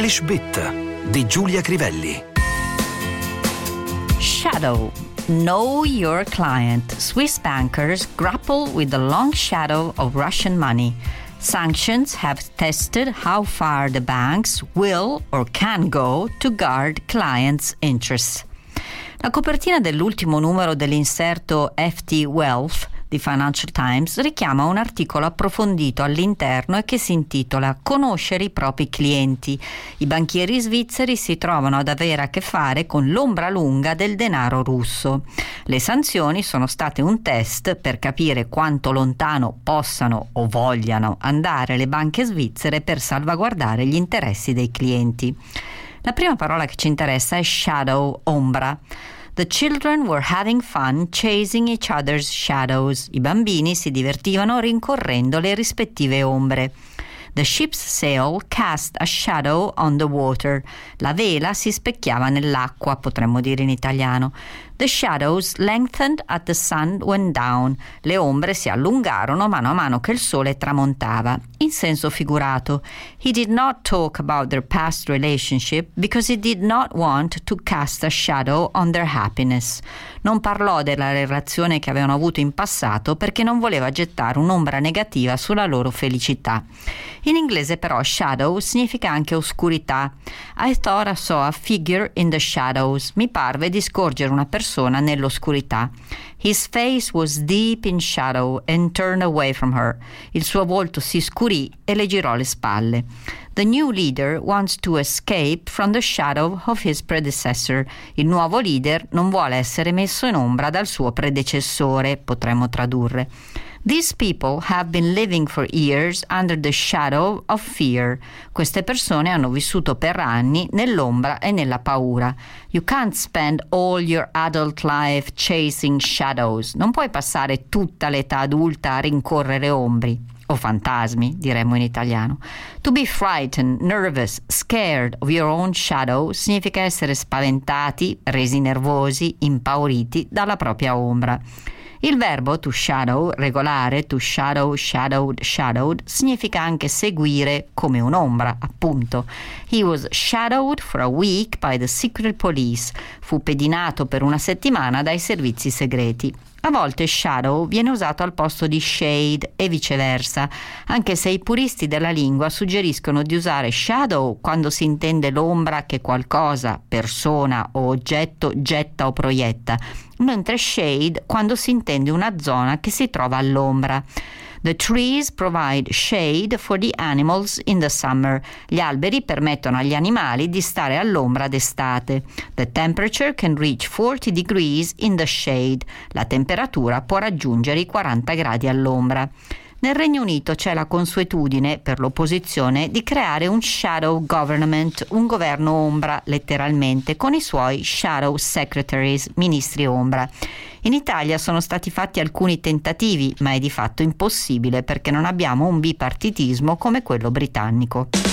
English Bit di Giulia Crivelli. Shadow. Know your client. Swiss bankers grapple with the long shadow of Russian money. Sanctions have tested how far the banks will or can go to guard clients' interests. La copertina dell'ultimo numero dell'inserto FT Wealth di Financial Times richiama un articolo approfondito all'interno e che si intitola Conoscere i propri clienti. I banchieri svizzeri si trovano ad avere a che fare con l'ombra lunga del denaro russo. Le sanzioni sono state un test per capire quanto lontano possano o vogliano andare le banche svizzere per salvaguardare gli interessi dei clienti. La prima parola che ci interessa è shadow, ombra. The children were having fun chasing each other's shadows. I bambini si divertivano rincorrendo le rispettive ombre. The ship's sail cast a shadow on the water. La vela si specchiava nell'acqua, potremmo dire in italiano. The shadows lengthened at the sun went down. Le ombre si allungarono mano a mano che il sole tramontava. In senso figurato, he did not talk about their past relationship because he did not want to cast a shadow on their happiness. Non parlò della relazione che avevano avuto in passato perché non voleva gettare un'ombra negativa sulla loro felicità. In inglese però shadow significa anche oscurità. I thought I saw a figure in the shadows. Mi parve di scorgere una persona nell'oscurità. His face was deep in shadow and turned away from her. Il suo volto si scurì e le girò le spalle. The new leader wants to escape from the shadow of his predecessor. Il nuovo leader non vuole essere messo in ombra dal suo predecessore, potremmo tradurre. These people have been living for years under the shadow of fear. Queste persone hanno vissuto per anni nell'ombra e nella paura. You can't spend all your adult life chasing shadows. Non puoi passare tutta l'età adulta a rincorrere ombri. O fantasmi, diremmo in italiano. To be frightened, nervous, scared of your own shadow significa essere spaventati, resi nervosi, impauriti dalla propria ombra. Il verbo to shadow, regolare, to shadow, shadowed, shadowed, significa anche seguire come un'ombra, appunto. He was shadowed for a week by the secret police. Fu pedinato per una settimana dai servizi segreti. A volte shadow viene usato al posto di shade e viceversa, anche se i puristi della lingua suggeriscono di usare shadow quando si intende l'ombra che qualcosa, persona o oggetto getta o proietta, mentre shade quando si intende una zona che si trova all'ombra. The trees provide shade for the animals in the summer. Gli alberi permettono agli animali di stare all'ombra d'estate. The temperature can reach 40 degrees in the shade. La temperatura può raggiungere i 40 gradi all'ombra. Nel Regno Unito c'è la consuetudine per l'opposizione di creare un shadow government, un governo ombra letteralmente, con i suoi shadow secretaries, ministri ombra. In Italia sono stati fatti alcuni tentativi, ma è di fatto impossibile perché non abbiamo un bipartitismo come quello britannico.